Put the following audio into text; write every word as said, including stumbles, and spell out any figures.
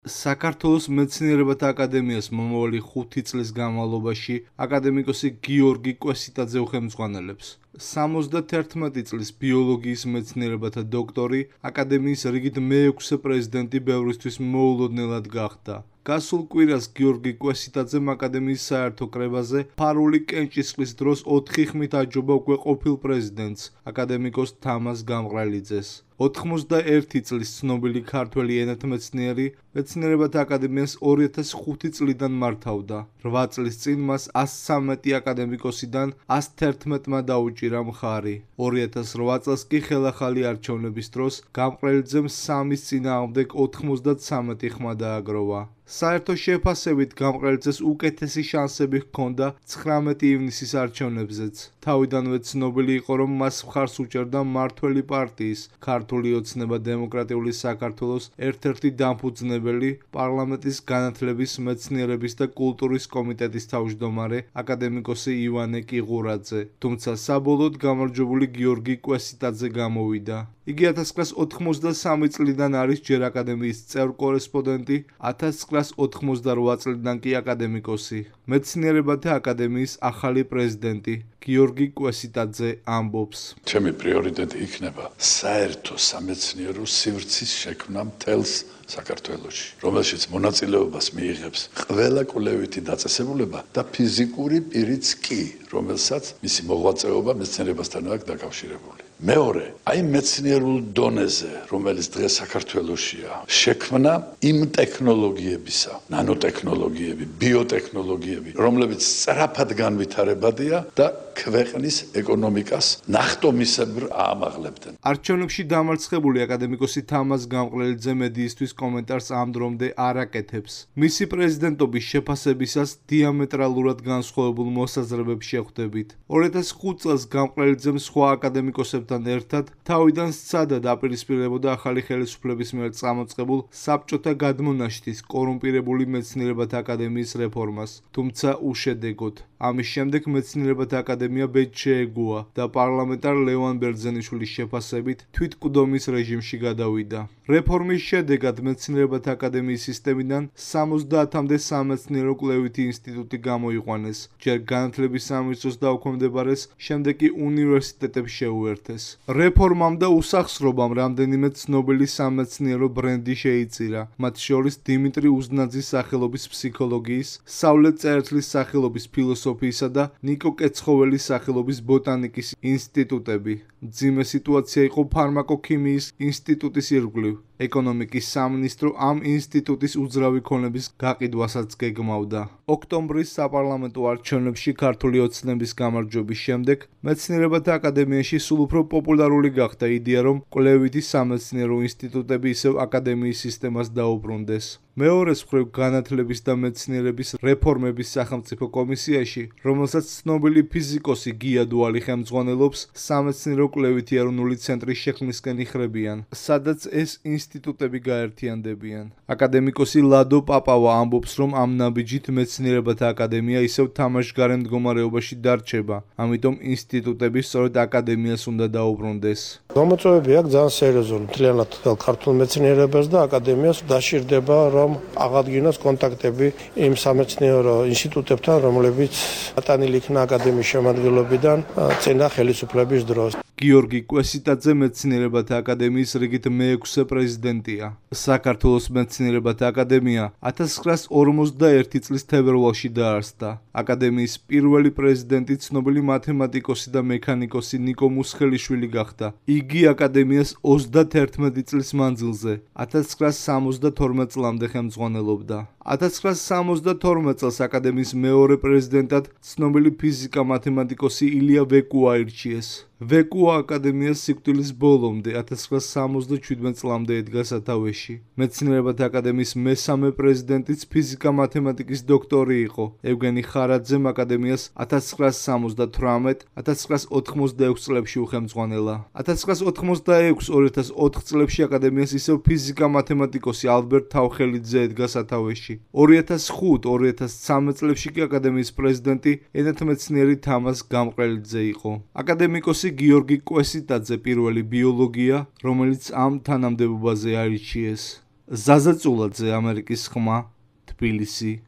საქართველოს მეცნიერებათა აკადემიას მომავალი ხუთი წლის განმავლობაში აკადემიკოსი გიორგი კვესიტაძე უხელმძღვანელებს. სამოცდათერთმეტი წლის ბიოლოგიის მეცნიერებათა დოქტორი აკადემიის რიგით მეექვსე პრეზიდენტი ბევრისთვის მოულოდნელად გახდა. გასულ კვირას გიორგი კვესიტაძემ აკადემიის საერთო კრებაზე ფარული კენჭისყრის დროს ოთხი ხმით აჯობა უკვე ყოფილ პრეზიდენტს, აკადემიკოს თამაზ გამყრელიძეს. ოთხმოცდაერთი წლის ცნობილი ქართველი ენათმეცნიერი მეცნიერებათა აკადემიას ორი ათას ხუთი წლიდან მართავდა. რვა წლის წინ მას ასი ცხრამეტი აკადემიკოსიდან ასი თერთმეტმა დაუჭირა მხარი. ორი ათას რვა წელს კი ხელახალი არჩევნების დროს გამყრელიძემ სამის წინააღმდეგ ოთხმოცდათვრამეტი ხმა დააგროვა. საერთო შეფასებით გამყრელიძეს უკეთესი შანსები ჰქონდა ცხრამეტი ივნისის არჩევნებზეც. თავიდანვე ცნობილი იყო, რომ მას მხარს უჭერდა მმართველი პარტიის ქართული ოცნება დემოკრატიული საქართველოს ერთ-ერთი დამფუძნებელი პარლამენტის განათლების, მეცნიერების და კულტურის კომიტეტის თავმჯდომარე აკადემიკოსი ივანე კიღურაძე. თუმცა საბოლოოდ გამარჯვებული გიორგი კვესიტაძე გამოვიდა. იგი ათას ცხრაას ოთხმოცდასამი წლიდან არის ჯერ აკადემიის წევრ-კორესპონდენტი, ათას ცხრაას ოთხმოცდარვა წლიდან კი აკადემიკოსი. მეცნიერებათა აკადემიის ახალი პრეზიდენტი გიორგი კვესიტაძე ამბობს: ჩემი პრიორიტეტი იქნება საერთო სამეცნიერო სივრცის შექმნა მთელს საქართველოში, რომელშიც მონაწილეობას მიიღებს ყველა კვლევითი დაწესებულება და ფიზიკური პირიც კი, რომელსაც მისი მოღვაწეობა მეცნიერებასთან აქვს დაკავშირებული. მეორე, აი მეცნიერულ დონეზე, რომელიც დღეს საქართველოშია, შექმნა იმ ტექნოლოგიებისა, ნანოტექნოლოგიები, ბიოტექნოლოგიები, რომლებიც სწრაფად განვითარებადია და ქვეყნის ეკონომიკას ნახტომისებრ აამაღლებდნენ. არჩევნებში დამარცხებული აკადემიკოსი თამაზ გამყრელიძე მედიისთვის კომენტარს ამ დრომდე არ აკეთებს. მისი პრეზიდენტობის შეფასებისას დიამეტრალურად განსხვავებულ მოსაზრებებს შეხვდებით. ორი ათას ხუთი წელს გამყრელიძემ სხვა აკადემიკოსებთან ერთად თავიდან სცადა დაპირისპირებოდა ახალი ხელისუფლების მიერ წამოწყებულ საბჭოთა გადმონაშთის კორუმპირებული მეცნიერებათა აკადემიის რეფორმას, თუმცა უშედეგოდ. ამის შემდეგ მეცნიერებათა აკადემია ბედს შეეგუა და პარლამენტარ ლევან ბერძენიშვილის შეფასებით თვითმკვდომის რეჟიმში გადავიდა. რეფორმის შედეგად მეცნიერებათა აკადემიის სისტემიდან სამოცდაათამდე სამეცნიერო კვლევითი ინსტიტუტი გამოიყვანეს, ჯერ განათლების სამინისტროს დაუქვემდებარეს, შემდეგ კი უნივერსიტეტებს შეუერთეს. რეფორმამ და უსახსრობამ რამდენიმე ცნობილი სამეცნიერო ბრენდი შეიწირა, მათ შორის დიმიტრი უზნაძის სახელობის ფსიქოლოგიის, სავლე წერეთლის სახელობის ფილოსოფიისა და ნიკო კეცხოველის სახელობის ბოტანიკის ინსტიტუტები. მძიმე სიტუაცია იყო ფარმაკოქიმიის ინსტიტუტის ირგვლივ. ეკონომიკის სამინისტრო ამ ინსტიტუტის უძრავი ქონების გაყიდვასაც გეგმავდა. ოქტომბრის საპარლამენტო არჩევნებში ქართული ოცნების გამარჯვების შემდეგ მეცნიერებათა აკადემიაში სულ უფრო პოპულარული გახდა იდეა, რომ კვლევითი სამეცნიერო ინსტიტუტები ისევ აკადემიის სისტემას დაუბრუნდეს. მეორეს მხრივ განათლების და მეცნიერების რეფორმების სახელმწიფო კომისიაში, რომელსაც ცნობილი ფიზიკოსი გია დუალი ხელმძღვანელობს, სამეცნიერო კვლევითი ეროვნული ცენტრის შექმნისკენ იხრებიან, სადაც ეს ინსტიტუტები გაერთიანდებიან. აკადემიკოსი ლადო პაპავა ამბობს, რომ ამ ნაბიჯით მეცნიერებათა აკადემია ისევ თამაშგარე მდგომარეობაში დარჩება, ამიტომ ინსტიტუტები სწორედ აკადემიას უნდა დაუბრუნდეს. გამოწვევები აქვს ძალიან სერიოზული მთლიანად ქართულ მეცნიერებას და აკადემიას დასჭირდება, რომ აღადგინოს კონტაქტები იმ სამეცნიერო ინსტიტუტებთან, რომლებიც ატანილი იქნა აკადემიის შემადგენლობიდან წინა ხელისუფლების დროს. გიორგი კვესიტაძე მეცნიერებათა აკადემიის რიგით მეექვსე პრეზიდენტია. საქართველოს მეცნიერებათა აკადემია ათას ცხრაას ორმოცდაერთი წლის თებერვალში დაარსდა. აკადემიის პირველი პრეზიდენტი ცნობილი მათემატიკოსი და მექანიკოსი ნიკო მუსხელიშვილი გახდა. იგი აკადემიას ოცდათერთმეტი წლის მანძილზე ათას ცხრაას სამოცდათორმეტ წლამდე ხელმძღვანელობდა. ათას ცხრაას სამოცდათორმეტ წელს აკადემიის მეორე პრეზიდენტად ცნობილი ფიზიკა-მათემატიკოსი ილია ვეკუა აირჩიეს. ვეკუა აკადემიას სიკვდილის ბოლომდე ათას ცხრაას სამოცდაჩვიდმეტ წლამდე ედგა სათავეში. მეცნიერებათა აკადემიის მესამე პრეზიდენტიც ფიზიკა-მათემატიკის დოქტორი იყო. ევგენი ხარაძემ აკადემიას ათას ცხრაას სამოცდათვრამეტ ათას ცხრაას ოთხმოცდაექვსი წლებში უხელმძღვანელა. ათას ცხრაას ოთხმოცდაექვსი ორი ათას ოთხ წლებში აკადემიას ისევ ფიზიკა-მათემატიკოსი ალბერტ თავხელიძე ედგა სათავეში. ორი ათას ხუთი ორი ათას ცხრამეტ წლებში კი აკადემიის პრეზიდენტი ენათმეცნიერი თამაზ გამყრელიძე იყო. აკადემიკოსი გიორგი კვესიტაძე პირველი ბიოლოგია, რომელიც ამ თანამდებობაზე აირჩიეს. ზაზა წულაძე, ამერიკის ხმა, თბილისი.